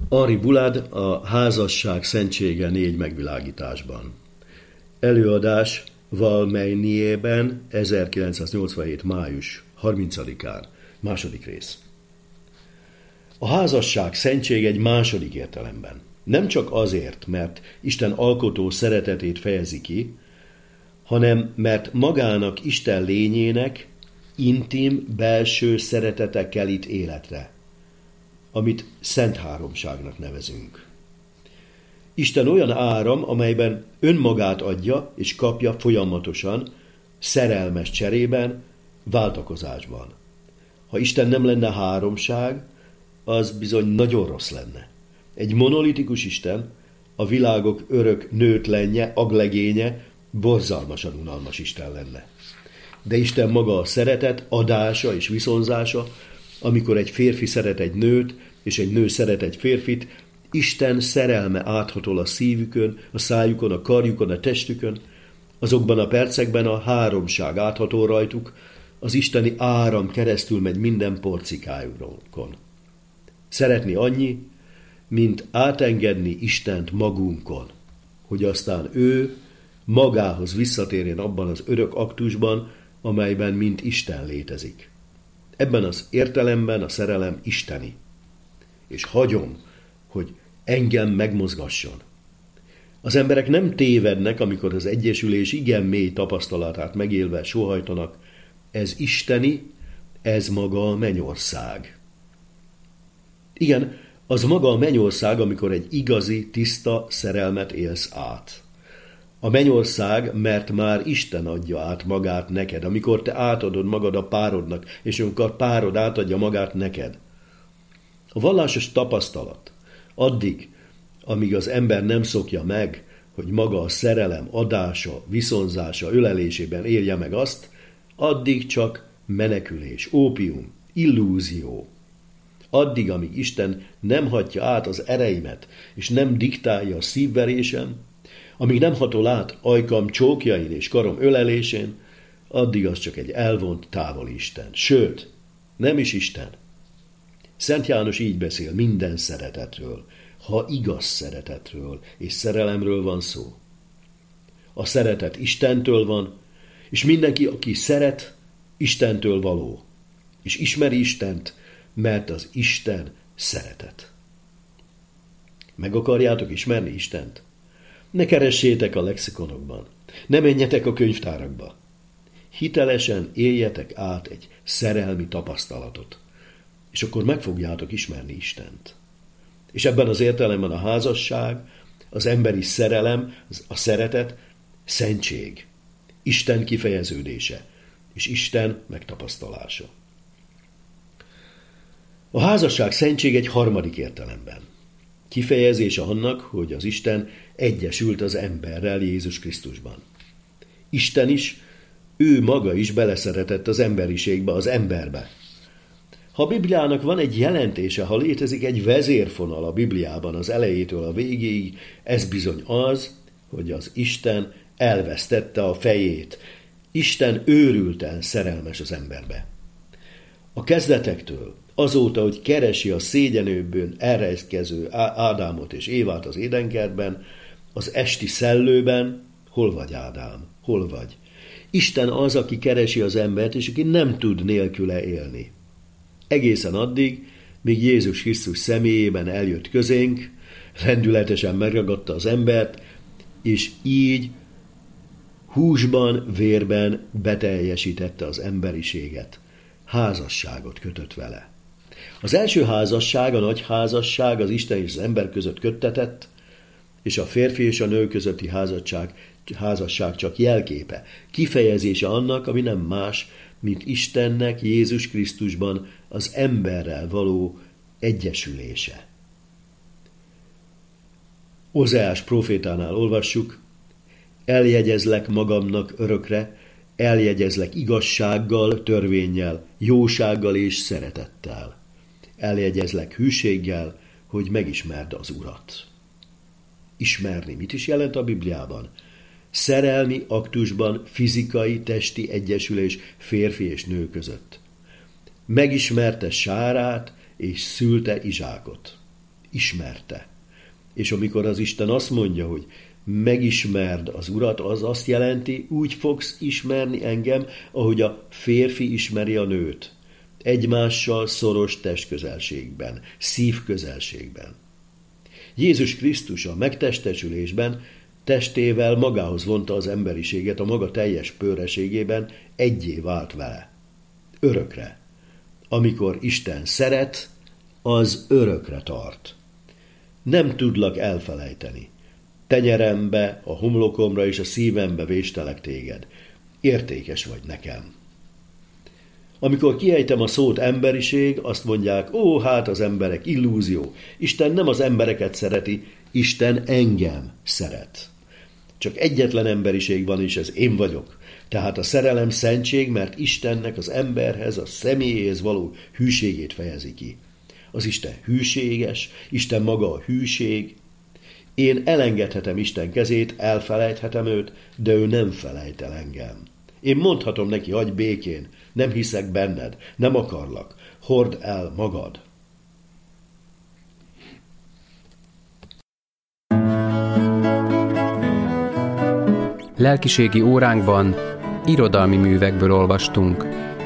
Henri Boulard, a házasság szentsége 4 megvilágításban. Előadás Valmeyniében 1987. május 30-án. Második rész. A házasság szentség egy második értelemben. Nem csak azért, mert Isten alkotó szeretetét fejezi ki, hanem mert magának Isten lényének intim, belső szeretete kelít életre, amit Szent Háromságnak nevezünk. Isten olyan áram, amelyben önmagát adja és kapja folyamatosan, szerelmes cserében, váltakozásban. Ha Isten nem lenne háromság, az bizony nagyon rossz lenne. Egy monolitikus Isten, a világok örök nőtlenje, aglegénye, borzalmasan unalmas Isten lenne. De Isten maga a szeretet, adása és viszonzása, amikor egy férfi szeret egy nőt, és egy nő szeret egy férfit, Isten szerelme áthatol a szívükön, a szájukon, a karjukon, a testükön, azokban a percekben a háromság áthatol rajtuk, az isteni áram keresztül megy minden porcikájukon. Szeretni annyi, mint átengedni Istent magunkon, hogy aztán ő magához visszatérjen abban az örök aktusban, amelyben mint Isten létezik. Ebben az értelemben a szerelem isteni. És hagyom, hogy engem megmozgasson. Az emberek nem tévednek, amikor az egyesülés igen mély tapasztalatát megélve sóhajtanak. Ez isteni, ez maga a mennyország. Igen, az maga a mennyország, amikor egy igazi, tiszta szerelmet élsz át. A mennyország, mert már Isten adja át magát neked, amikor te átadod magad a párodnak, és amikor párod átadja magát neked. A vallásos tapasztalat addig, amíg az ember nem szokja meg, hogy maga a szerelem adása, viszonzása, ölelésében élje meg azt, addig csak menekülés, ópium, illúzió. Addig, amíg Isten nem hatja át az ereimet, és nem diktálja a szívverésem, amíg nem hatol át ajkam csókjain és karom ölelésén, addig az csak egy elvont, távoli Isten. Sőt, nem is Isten. Szent János így beszél minden szeretetről, ha igaz szeretetről és szerelemről van szó. A szeretet Istentől van, és mindenki, aki szeret, Istentől való, és ismeri Istent, mert az Isten szeretet. Meg akarjátok ismerni Istent? Ne keressétek a lexikonokban, ne menjetek a könyvtárakba. Hitelesen éljetek át egy szerelmi tapasztalatot, és akkor meg fogjátok ismerni Istent. És ebben az értelemben a házasság, az emberi szerelem, a szeretet, szentség, Isten kifejeződése, és Isten megtapasztalása. A házasság szentség egy harmadik értelemben. Kifejezése annak, hogy az Isten egyesült az emberrel Jézus Krisztusban. Isten is, ő maga is beleszeretett az emberiségbe, az emberbe. Ha a Bibliának van egy jelentése, ha létezik egy vezérfonal a Bibliában az elejétől a végéig, ez bizony az, hogy az Isten elvesztette a fejét. Isten őrülten szerelmes az emberbe. A kezdetektől, azóta, hogy keresi a szégyenőbön elrejtkező Ádámot és Évát az édenkertben, az esti szellőben, hol vagy Ádám, hol vagy? Isten az, aki keresi az embert, és aki nem tud nélküle élni. Egészen addig, míg Jézus Krisztus személyében eljött közénk, lendületesen megragadta az embert, és így húsban, vérben beteljesítette az emberiséget. Házasságot kötött vele. Az első házasság, a nagy házasság az Isten és az ember között köttetett, és a férfi és a nő közötti házasság csak jelképe, kifejezése annak, ami nem más, mint Istennek Jézus Krisztusban az emberrel való egyesülése. Ozeás prófétánál olvassuk: eljegyezlek magamnak örökre, eljegyezlek igazsággal, törvénnyel, jósággal és szeretettel. Eljegyezlek hűséggel, hogy megismerd az Urat. Ismerni mit is jelent a Bibliában? Szerelmi aktusban fizikai, testi egyesülés férfi és nő között. Megismerte Sárát és szülte Izsákot. ismerte. És amikor az Isten azt mondja, hogy megismerd az Urat, az azt jelenti, úgy fogsz ismerni engem, ahogy a férfi ismeri a nőt. Egymással szoros testközelségben, szívközelségben. Jézus Krisztus a megtestesülésben testével magához vonta az emberiséget a maga teljes pőreségében, egyé vált vele. Örökre. Amikor Isten szeret, az örökre tart. Nem tudlak elfelejteni. Tenyerembe, a homlokomra és a szívembe véstelek téged. Értékes vagy nekem. Amikor kiejtem a szót emberiség, azt mondják, ó, hát az emberek illúzió. Isten nem az embereket szereti, Isten engem szeret. Csak egyetlen emberiség van, és ez én vagyok. Tehát a szerelem szentség, mert Istennek az emberhez, a személyéhez való hűségét fejezi ki. Az Isten hűséges, Isten maga a hűség. Én elengedhetem Isten kezét, elfelejthetem őt, de ő nem felejt el engem. Én mondhatom neki, hagyj békén, nem hiszek benned, nem akarlak, hordd el magad. Lelkiségi óránkban irodalmi művekből olvastunk.